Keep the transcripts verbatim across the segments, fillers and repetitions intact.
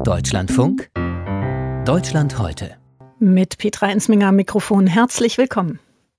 Deutschlandfunk, Deutschland heute. Mit Petra Ensminger am Mikrofon. Herzlich willkommen.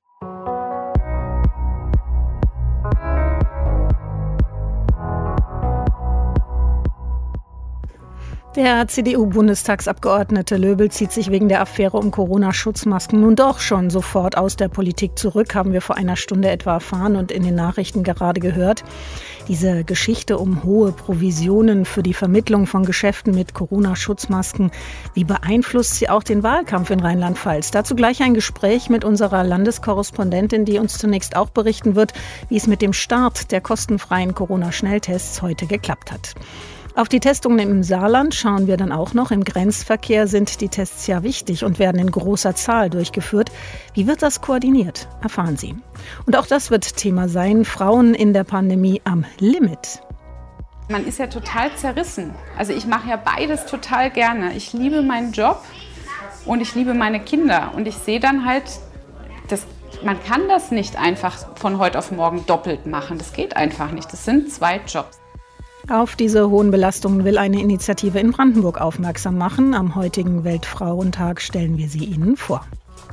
Der C D U-Bundestagsabgeordnete Löbel zieht sich wegen der Affäre um Corona-Schutzmasken nun doch schon sofort aus der Politik zurück, haben wir vor einer Stunde etwa erfahren und in den Nachrichten gerade gehört. Diese Geschichte um hohe Provisionen für die Vermittlung von Geschäften mit Corona-Schutzmasken, wie beeinflusst sie auch den Wahlkampf in Rheinland-Pfalz? Dazu gleich ein Gespräch mit unserer Landeskorrespondentin, die uns zunächst auch berichten wird, wie es mit dem Start der kostenfreien Corona-Schnelltests heute geklappt hat. Auf die Testungen im Saarland schauen wir dann auch noch. Im Grenzverkehr sind die Tests ja wichtig und werden in großer Zahl durchgeführt. Wie wird das koordiniert? Erfahren Sie. Und auch das wird Thema sein. Frauen in der Pandemie am Limit. Man ist ja total zerrissen. Also ich mache ja beides total gerne. Ich liebe meinen Job und ich liebe meine Kinder. Und ich sehe dann halt, dass man kann das nicht einfach von heute auf morgen doppelt machen. Das geht einfach nicht. Das sind zwei Jobs. Auf diese hohen Belastungen will eine Initiative in Brandenburg aufmerksam machen. Am heutigen Weltfrauentag stellen wir sie Ihnen vor.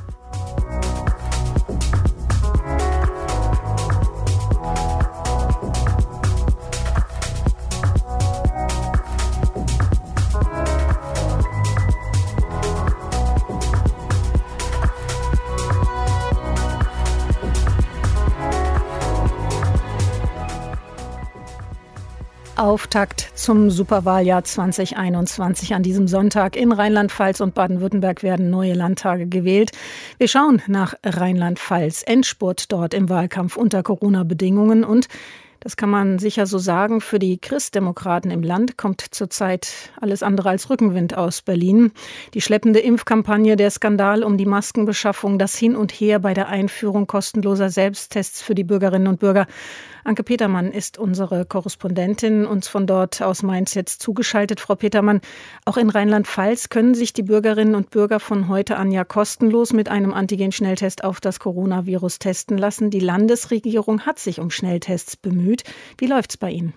Auftakt zum Superwahljahr zwanzig einundzwanzig. An diesem Sonntag in Rheinland-Pfalz und Baden-Württemberg werden neue Landtage gewählt. Wir schauen nach Rheinland-Pfalz. Endspurt dort im Wahlkampf unter Corona-Bedingungen und das kann man sicher so sagen, für die Christdemokraten im Land kommt zurzeit alles andere als Rückenwind aus Berlin. Die schleppende Impfkampagne, der Skandal um die Maskenbeschaffung, das Hin und Her bei der Einführung kostenloser Selbsttests für die Bürgerinnen und Bürger. Anke Petermann ist unsere Korrespondentin, uns von dort aus Mainz jetzt zugeschaltet. Frau Petermann, auch in Rheinland-Pfalz können sich die Bürgerinnen und Bürger von heute an ja kostenlos mit einem Antigen-Schnelltest auf das Coronavirus testen lassen. Die Landesregierung hat sich um Schnelltests bemüht. Wie läuft's bei Ihnen?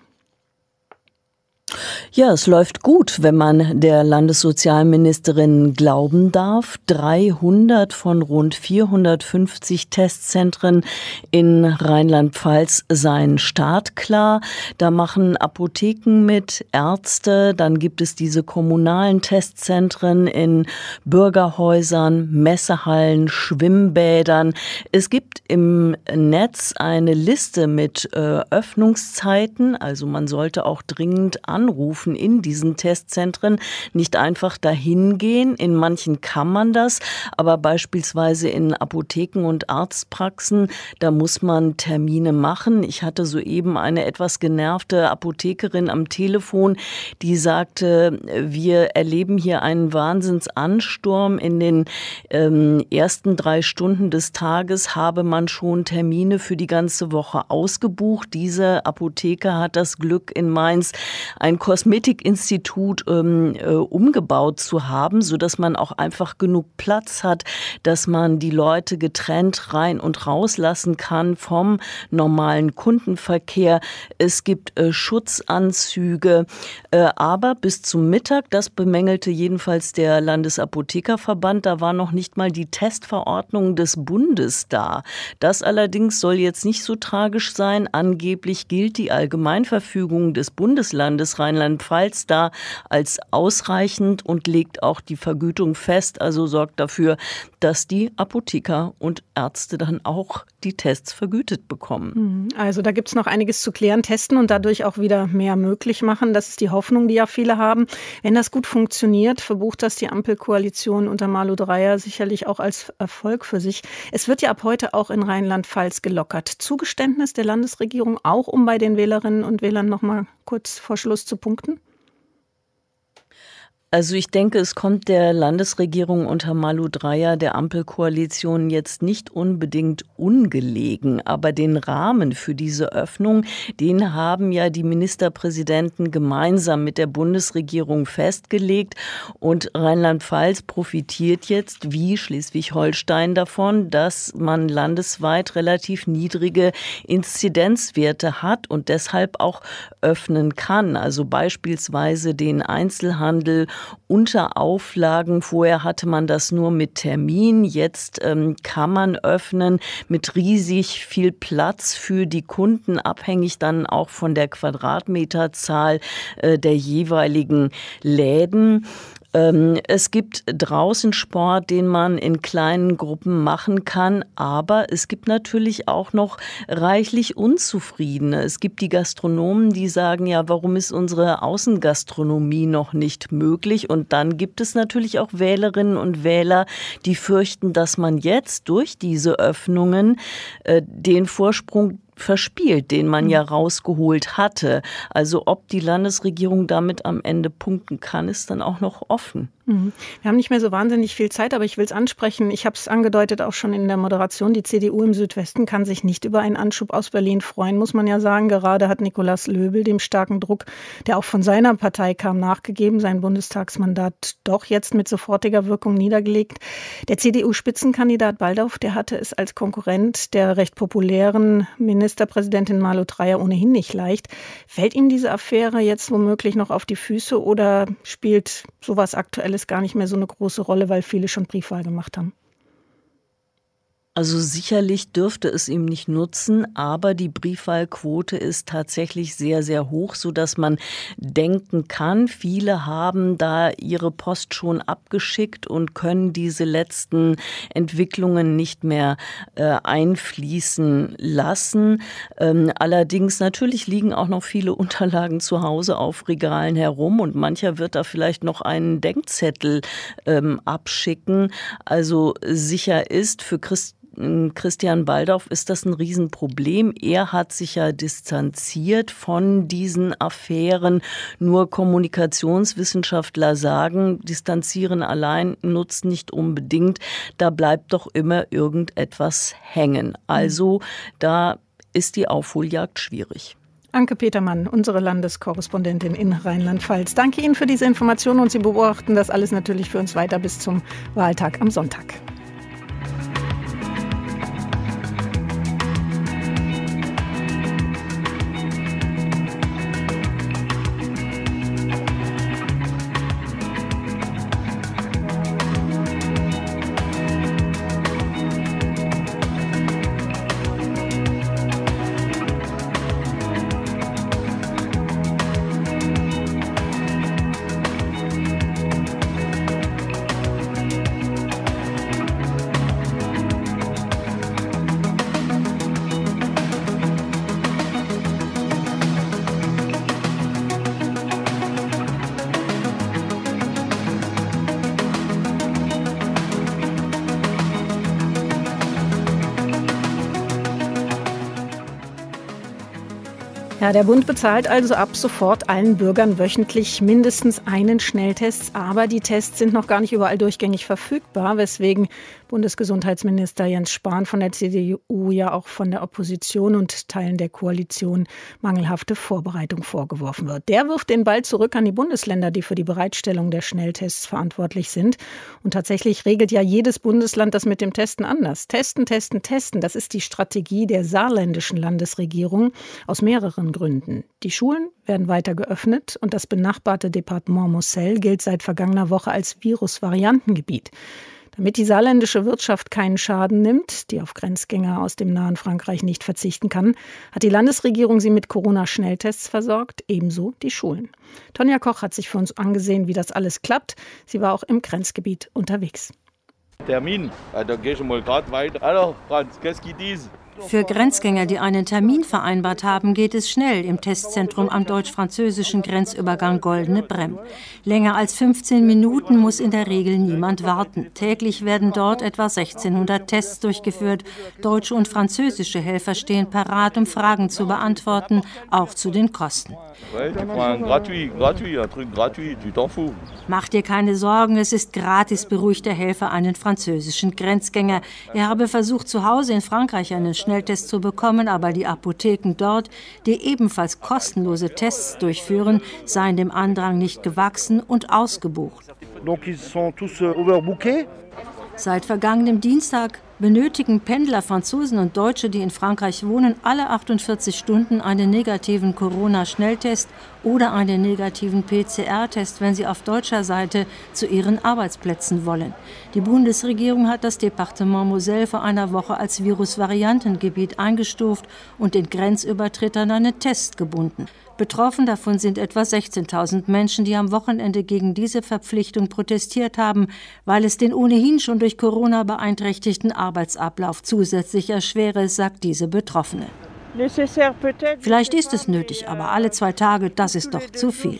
Ja, es läuft gut, wenn man der Landessozialministerin glauben darf. dreihundert von rund vierhundertfünfzig Testzentren in Rheinland-Pfalz seien startklar. Da machen Apotheken mit, Ärzte, dann gibt es diese kommunalen Testzentren in Bürgerhäusern, Messehallen, Schwimmbädern. Es gibt im Netz eine Liste mit äh, Öffnungszeiten, also man sollte auch dringend anrufen in diesen Testzentren, nicht einfach dahin gehen. In manchen kann man das, aber beispielsweise in Apotheken und Arztpraxen, da muss man Termine machen. Ich hatte soeben eine etwas genervte Apothekerin am Telefon, die sagte, wir erleben hier einen Wahnsinnsansturm. In den ähm, ersten drei Stunden des Tages habe man schon Termine für die ganze Woche ausgebucht. Diese Apotheker hat das Glück, in Mainz ein Kosmetikinstitut ähm, äh, umgebaut zu haben, sodass man auch einfach genug Platz hat, dass man die Leute getrennt rein und rauslassen kann vom normalen Kundenverkehr. Es gibt äh, Schutzanzüge, äh, aber bis zum Mittag, das bemängelte jedenfalls der Landesapothekerverband, da war noch nicht mal die Testverordnung des Bundes da. Das allerdings soll jetzt nicht so tragisch sein. Angeblich gilt die Allgemeinverfügung des Bundeslandes Rheinland-Pfalz da als ausreichend und legt auch die Vergütung fest, also sorgt dafür, dass die Apotheker und Ärzte dann auch die Tests vergütet bekommen. Also da gibt es noch einiges zu klären, testen und dadurch auch wieder mehr möglich machen. Das ist die Hoffnung, die ja viele haben. Wenn das gut funktioniert, verbucht das die Ampelkoalition unter Malu Dreyer sicherlich auch als Erfolg für sich. Es wird ja ab heute auch in Rheinland-Pfalz gelockert. Zugeständnis der Landesregierung auch, um bei den Wählerinnen und Wählern noch mal kurz vor Schluss zu punkten? Also ich denke, es kommt der Landesregierung unter Malu Dreyer, der Ampelkoalition, jetzt nicht unbedingt ungelegen. Aber den Rahmen für diese Öffnung, den haben ja die Ministerpräsidenten gemeinsam mit der Bundesregierung festgelegt. Und Rheinland-Pfalz profitiert jetzt wie Schleswig-Holstein davon, dass man landesweit relativ niedrige Inzidenzwerte hat und deshalb auch öffnen kann. Also beispielsweise den Einzelhandel unter Auflagen. Vorher hatte man das nur mit Termin. Jetzt ähm, kann man öffnen mit riesig viel Platz für die Kunden, abhängig dann auch von der Quadratmeterzahl äh, der jeweiligen Läden. Es gibt draußen Sport, den man in kleinen Gruppen machen kann, aber es gibt natürlich auch noch reichlich Unzufriedene. Es gibt die Gastronomen, die sagen, ja, warum ist unsere Außengastronomie noch nicht möglich? Und dann gibt es natürlich auch Wählerinnen und Wähler, die fürchten, dass man jetzt durch diese Öffnungen äh, den Vorsprung verspielt, den man ja rausgeholt hatte. Also ob die Landesregierung damit am Ende punkten kann, ist dann auch noch offen. Wir haben nicht mehr so wahnsinnig viel Zeit, aber ich will es ansprechen. Ich habe es angedeutet auch schon in der Moderation. Die C D U im Südwesten kann sich nicht über einen Anschub aus Berlin freuen, muss man ja sagen. Gerade hat Nikolaus Löbel dem starken Druck, der auch von seiner Partei kam, nachgegeben, sein Bundestagsmandat doch jetzt mit sofortiger Wirkung niedergelegt. Der C D U-Spitzenkandidat Baldauf, der hatte es als Konkurrent der recht populären Ministerpräsidentin Malu Dreyer ohnehin nicht leicht. Fällt ihm diese Affäre jetzt womöglich noch auf die Füße oder spielt sowas aktuell ist gar nicht mehr so eine große Rolle, weil viele schon Briefwahl gemacht haben? Also sicherlich dürfte es ihm nicht nutzen, aber die Briefwahlquote ist tatsächlich sehr, sehr hoch, sodass man denken kann, viele haben da ihre Post schon abgeschickt und können diese letzten Entwicklungen nicht mehr äh, einfließen lassen. Ähm, allerdings natürlich liegen auch noch viele Unterlagen zu Hause auf Regalen herum und mancher wird da vielleicht noch einen Denkzettel ähm, abschicken. Also sicher ist für Christen Christian Baldauf ist das ein Riesenproblem. Er hat sich ja distanziert von diesen Affären. Nur Kommunikationswissenschaftler sagen, distanzieren allein nutzt nicht unbedingt. Da bleibt doch immer irgendetwas hängen. Also da ist die Aufholjagd schwierig. Anke Petermann, unsere Landeskorrespondentin in Rheinland-Pfalz. Danke Ihnen für diese Informationen und Sie beobachten das alles natürlich für uns weiter bis zum Wahltag am Sonntag. Ja, der Bund bezahlt also ab sofort allen Bürgern wöchentlich mindestens einen Schnelltest. Aber die Tests sind noch gar nicht überall durchgängig verfügbar, weswegen Bundesgesundheitsminister Jens Spahn von der C D U ja auch von der Opposition und Teilen der Koalition mangelhafte Vorbereitung vorgeworfen wird. Der wirft den Ball zurück an die Bundesländer, die für die Bereitstellung der Schnelltests verantwortlich sind. Und tatsächlich regelt ja jedes Bundesland das mit dem Testen anders. Testen, testen, testen. Das ist die Strategie der saarländischen Landesregierung aus mehreren Gründen. Die Schulen werden weiter geöffnet und das benachbarte Departement Moselle gilt seit vergangener Woche als Virusvariantengebiet. Damit die saarländische Wirtschaft keinen Schaden nimmt, die auf Grenzgänger aus dem nahen Frankreich nicht verzichten kann, hat die Landesregierung sie mit Corona-Schnelltests versorgt, ebenso die Schulen. Tonja Koch hat sich für uns angesehen, wie das alles klappt. Sie war auch im Grenzgebiet unterwegs. Termin, da gehe ich mal gerade weiter. Hallo Franz, qu'est-ce qui disent? Für Grenzgänger, die einen Termin vereinbart haben, geht es schnell im Testzentrum am deutsch-französischen Grenzübergang Goldene Brem. Länger als fünfzehn Minuten muss in der Regel niemand warten. Täglich werden dort etwa sechzehnhundert Tests durchgeführt. Deutsche und französische Helfer stehen parat, um Fragen zu beantworten, auch zu den Kosten. Mach dir keine Sorgen, es ist gratis, beruhigt der Helfer einen französischen Grenzgänger. Er habe versucht, zu Hause in Frankreich einen Schnelltest zu bekommen, aber die Apotheken dort, die ebenfalls kostenlose Tests durchführen, seien dem Andrang nicht gewachsen und ausgebucht. Seit vergangenem Dienstag benötigen Pendler, Franzosen und Deutsche, die in Frankreich wohnen, alle achtundvierzig Stunden einen negativen Corona-Schnelltest oder einen negativen P C R-Test, wenn sie auf deutscher Seite zu ihren Arbeitsplätzen wollen. Die Bundesregierung hat das Departement Moselle vor einer Woche als Virusvariantengebiet eingestuft und den Grenzübertritt an einen Test gebunden. Betroffen davon sind etwa sechzehntausend Menschen, die am Wochenende gegen diese Verpflichtung protestiert haben, weil es den ohnehin schon durch Corona beeinträchtigten Arbeitsablauf zusätzlich erschwere, sagt diese Betroffene. Vielleicht ist es nötig, aber alle zwei Tage, das ist doch zu viel.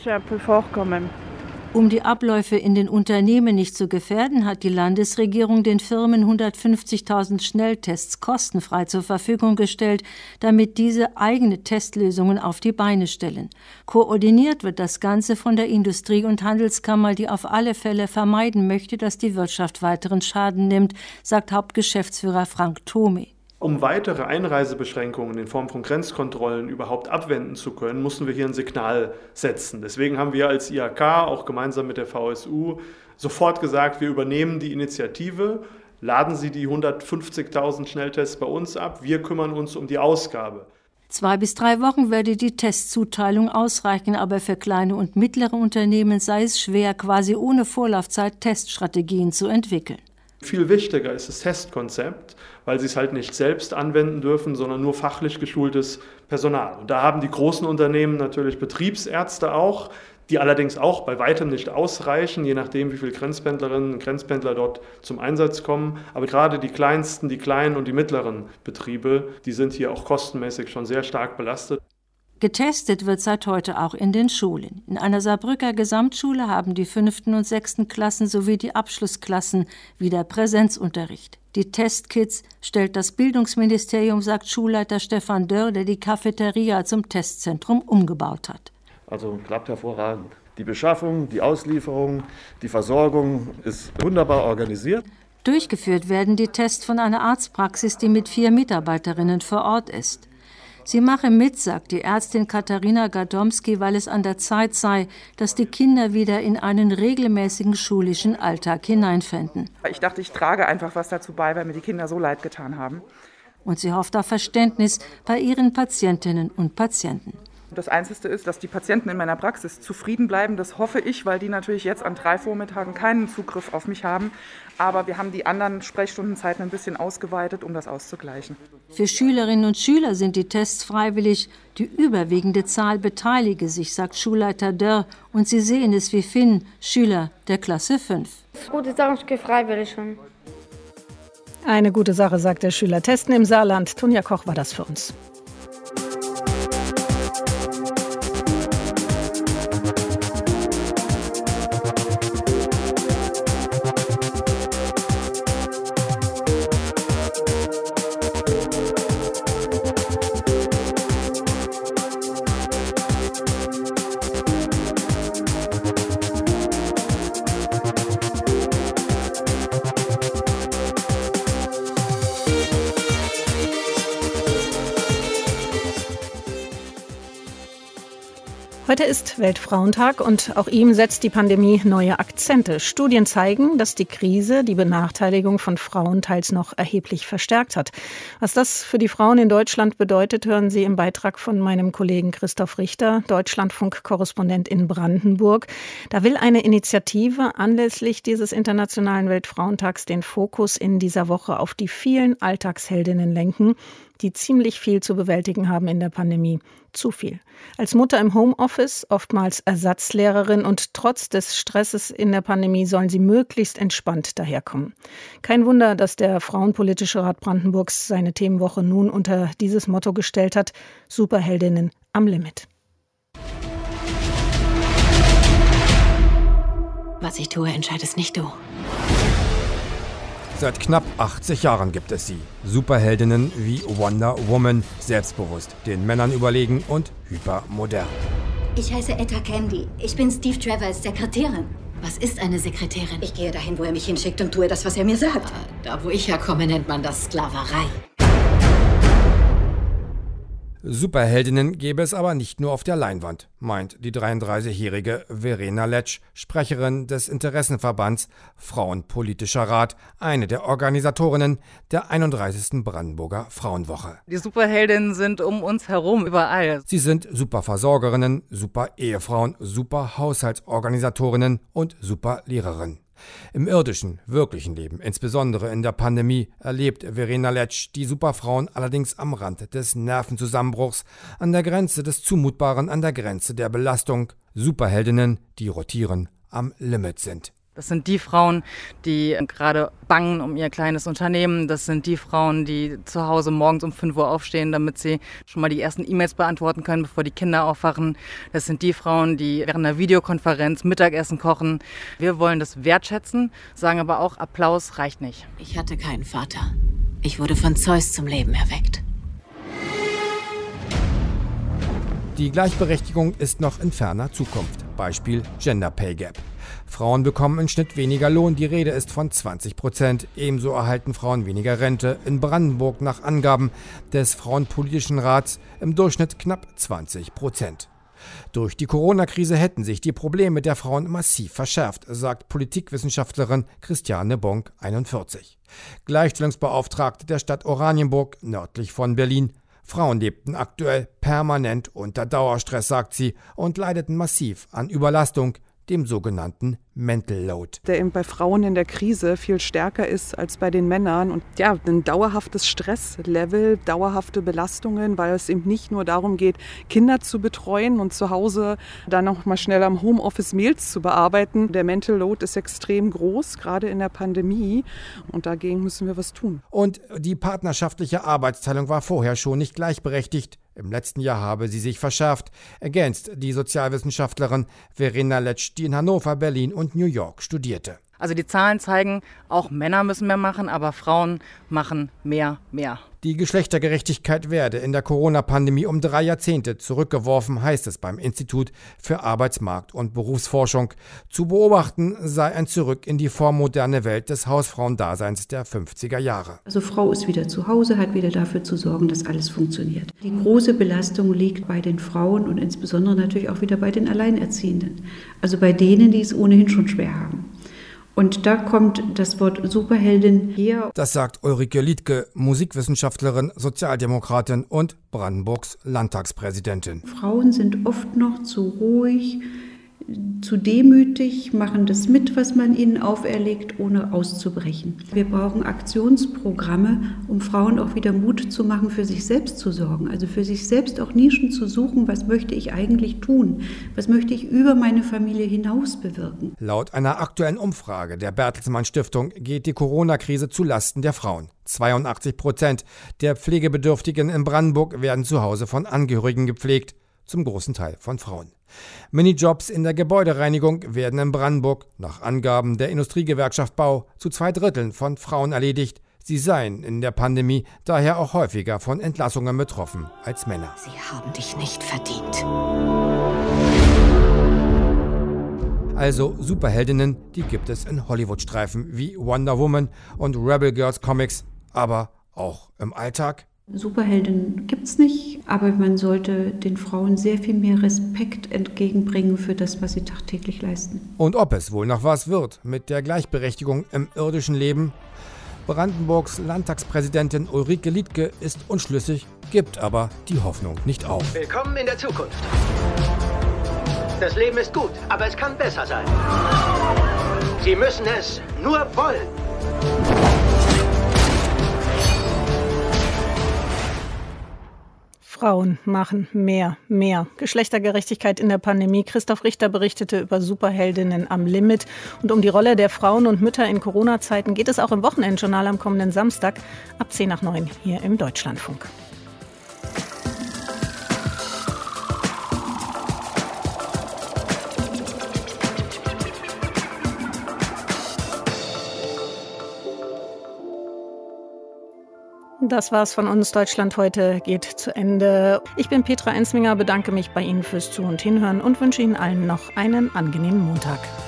Um die Abläufe in den Unternehmen nicht zu gefährden, hat die Landesregierung den Firmen hundertfünfzigtausend Schnelltests kostenfrei zur Verfügung gestellt, damit diese eigene Testlösungen auf die Beine stellen. Koordiniert wird das Ganze von der Industrie- und Handelskammer, die auf alle Fälle vermeiden möchte, dass die Wirtschaft weiteren Schaden nimmt, sagt Hauptgeschäftsführer Frank Thome. Um weitere Einreisebeschränkungen in Form von Grenzkontrollen überhaupt abwenden zu können, mussten wir hier ein Signal setzen. Deswegen haben wir als I H K auch gemeinsam mit der V S U sofort gesagt, wir übernehmen die Initiative, laden Sie die hundertfünfzigtausend Schnelltests bei uns ab, wir kümmern uns um die Ausgabe. Zwei bis drei Wochen werde die Testzuteilung ausreichen, aber für kleine und mittlere Unternehmen sei es schwer, quasi ohne Vorlaufzeit Teststrategien zu entwickeln. Viel wichtiger ist das Testkonzept, weil sie es halt nicht selbst anwenden dürfen, sondern nur fachlich geschultes Personal. Und da haben die großen Unternehmen natürlich Betriebsärzte auch, die allerdings auch bei weitem nicht ausreichen, je nachdem, wie viele Grenzpendlerinnen und Grenzpendler dort zum Einsatz kommen. Aber gerade die kleinsten, die kleinen und die mittleren Betriebe, die sind hier auch kostenmäßig schon sehr stark belastet. Getestet wird seit heute auch in den Schulen. In einer Saarbrücker Gesamtschule haben die fünften und sechsten Klassen sowie die Abschlussklassen wieder Präsenzunterricht. Die Testkits stellt das Bildungsministerium, sagt Schulleiter Stefan Dörr, der die Cafeteria zum Testzentrum umgebaut hat. Also klappt hervorragend. Die Beschaffung, die Auslieferung, die Versorgung ist wunderbar organisiert. Durchgeführt werden die Tests von einer Arztpraxis, die mit vier Mitarbeiterinnen vor Ort ist. Sie mache mit, sagt die Ärztin Katharina Gadomski, weil es an der Zeit sei, dass die Kinder wieder in einen regelmäßigen schulischen Alltag hineinfinden. Ich dachte, ich trage einfach was dazu bei, weil mir die Kinder so leid getan haben. Und sie hofft auf Verständnis bei ihren Patientinnen und Patienten. Das Einzige ist, dass die Patienten in meiner Praxis zufrieden bleiben. Das hoffe ich, weil die natürlich jetzt an drei Vormittagen keinen Zugriff auf mich haben. Aber wir haben die anderen Sprechstundenzeiten ein bisschen ausgeweitet, um das auszugleichen. Für Schülerinnen und Schüler sind die Tests freiwillig. Die überwiegende Zahl beteilige sich, sagt Schulleiter Dörr. Und sie sehen es wie Finn, Schüler der Klasse fünf. Das ist gute Sache, ich gehe freiwillig schon. Eine gute Sache, sagt der Schüler. Testen im Saarland. Tunja Koch war das für uns. Heute ist Weltfrauentag und auch ihm setzt die Pandemie neue Akzente. Studien zeigen, dass die Krise die Benachteiligung von Frauen teils noch erheblich verstärkt hat. Was das für die Frauen in Deutschland bedeutet, hören Sie im Beitrag von meinem Kollegen Christoph Richter, Deutschlandfunk-Korrespondent in Brandenburg. Da will eine Initiative anlässlich dieses Internationalen Weltfrauentags den Fokus in dieser Woche auf die vielen Alltagsheldinnen lenken, die ziemlich viel zu bewältigen haben in der Pandemie. Zu viel. Als Mutter im Homeoffice, oftmals Ersatzlehrerin und trotz des Stresses in der Pandemie sollen sie möglichst entspannt daherkommen. Kein Wunder, dass der Frauenpolitische Rat Brandenburgs seine Themenwoche nun unter dieses Motto gestellt hat: Superheldinnen am Limit. Was ich tue, entscheidest nicht du. Seit knapp achtzig Jahren gibt es sie. Superheldinnen wie Wonder Woman, selbstbewusst, den Männern überlegen und hypermodern. Ich heiße Etta Candy. Ich bin Steve Travers Sekretärin. Was ist eine Sekretärin? Ich gehe dahin, wo er mich hinschickt und tue das, was er mir sagt. Da, wo ich herkomme, nennt man das Sklaverei. Superheldinnen gäbe es aber nicht nur auf der Leinwand, meint die dreiunddreißigjährige Verena Letsch, Sprecherin des Interessenverbands Frauenpolitischer Rat, eine der Organisatorinnen der einunddreißigsten Brandenburger Frauenwoche. Die Superheldinnen sind um uns herum, überall. Sie sind Superversorgerinnen, Super-Ehefrauen, Super-Haushaltsorganisatorinnen und Superlehrerinnen. Im irdischen, wirklichen Leben, insbesondere in der Pandemie, erlebt Verena Letsch die Superfrauen allerdings am Rand des Nervenzusammenbruchs, an der Grenze des Zumutbaren, an der Grenze der Belastung. Superheldinnen, die rotieren, am Limit sind. Das sind die Frauen, die gerade bangen um ihr kleines Unternehmen. Das sind die Frauen, die zu Hause morgens um fünf Uhr aufstehen, damit sie schon mal die ersten E-Mails beantworten können, bevor die Kinder aufwachen. Das sind die Frauen, die während einer Videokonferenz Mittagessen kochen. Wir wollen das wertschätzen, sagen aber auch, Applaus reicht nicht. Ich hatte keinen Vater. Ich wurde von Zeus zum Leben erweckt. Die Gleichberechtigung ist noch in ferner Zukunft. Beispiel Gender Pay Gap. Frauen bekommen im Schnitt weniger Lohn, die Rede ist von zwanzig Prozent. Ebenso erhalten Frauen weniger Rente. In Brandenburg nach Angaben des Frauenpolitischen Rats im Durchschnitt knapp zwanzig Prozent. Durch die Corona-Krise hätten sich die Probleme der Frauen massiv verschärft, sagt Politikwissenschaftlerin Christiane Bonk, einundvierzig. Gleichstellungsbeauftragte der Stadt Oranienburg, nördlich von Berlin. Frauen lebten aktuell permanent unter Dauerstress, sagt sie, und leideten massiv an Überlastung, dem sogenannten Mental Load. Der eben bei Frauen in der Krise viel stärker ist als bei den Männern. Und ja, ein dauerhaftes Stresslevel, dauerhafte Belastungen, weil es eben nicht nur darum geht, Kinder zu betreuen und zu Hause dann noch mal schnell am Homeoffice Mails zu bearbeiten. Der Mental Load ist extrem groß, gerade in der Pandemie. Und dagegen müssen wir was tun. Und die partnerschaftliche Arbeitsteilung war vorher schon nicht gleichberechtigt. Im letzten Jahr habe sie sich verschärft, ergänzt die Sozialwissenschaftlerin Verena Letsch, die in Hannover, Berlin und New York studierte. Also die Zahlen zeigen, auch Männer müssen mehr machen, aber Frauen machen mehr, mehr. Die Geschlechtergerechtigkeit werde in der Corona-Pandemie um drei Jahrzehnte zurückgeworfen, heißt es beim Institut für Arbeitsmarkt- und Berufsforschung. Zu beobachten sei ein Zurück in die vormoderne Welt des Hausfrauendaseins der fünfziger Jahre. Also Frau ist wieder zu Hause, hat wieder dafür zu sorgen, dass alles funktioniert. Die große Belastung liegt bei den Frauen und insbesondere natürlich auch wieder bei den Alleinerziehenden. Also bei denen, die es ohnehin schon schwer haben. Und da kommt das Wort Superheldin her. Das sagt Ulrike Liedtke, Musikwissenschaftlerin, Sozialdemokratin und Brandenburgs Landtagspräsidentin. Frauen sind oft noch zu ruhig, zu demütig, machen das mit, was man ihnen auferlegt, ohne auszubrechen. Wir brauchen Aktionsprogramme, um Frauen auch wieder Mut zu machen, für sich selbst zu sorgen. Also für sich selbst auch Nischen zu suchen, was möchte ich eigentlich tun? Was möchte ich über meine Familie hinaus bewirken? Laut einer aktuellen Umfrage der Bertelsmann Stiftung geht die Corona-Krise zu Lasten der Frauen. zweiundachtzig Prozent der Pflegebedürftigen in Brandenburg werden zu Hause von Angehörigen gepflegt, zum großen Teil von Frauen. Minijobs in der Gebäudereinigung werden in Brandenburg nach Angaben der Industriegewerkschaft Bau zu zwei Dritteln von Frauen erledigt. Sie seien in der Pandemie daher auch häufiger von Entlassungen betroffen als Männer. Sie haben dich nicht verdient. Also Superheldinnen, die gibt es in Hollywood-Streifen wie Wonder Woman und Rebel Girls Comics, aber auch im Alltag. Superheldinnen gibt es nicht, aber man sollte den Frauen sehr viel mehr Respekt entgegenbringen für das, was sie tagtäglich leisten. Und ob es wohl noch was wird mit der Gleichberechtigung im irdischen Leben? Brandenburgs Landtagspräsidentin Ulrike Liedtke ist unschlüssig, gibt aber die Hoffnung nicht auf. Willkommen in der Zukunft. Das Leben ist gut, aber es kann besser sein. Sie müssen es nur wollen. Frauen machen mehr, mehr. Geschlechtergerechtigkeit in der Pandemie. Christoph Richter berichtete über Superheldinnen am Limit. Und um die Rolle der Frauen und Mütter in Corona-Zeiten geht es auch im Wochenendjournal am kommenden Samstag ab zehn nach neun hier im Deutschlandfunk. Das war's von uns. Deutschland heute geht zu Ende. Ich bin Petra Ensminger, bedanke mich bei Ihnen fürs Zu- und Hinhören und wünsche Ihnen allen noch einen angenehmen Montag.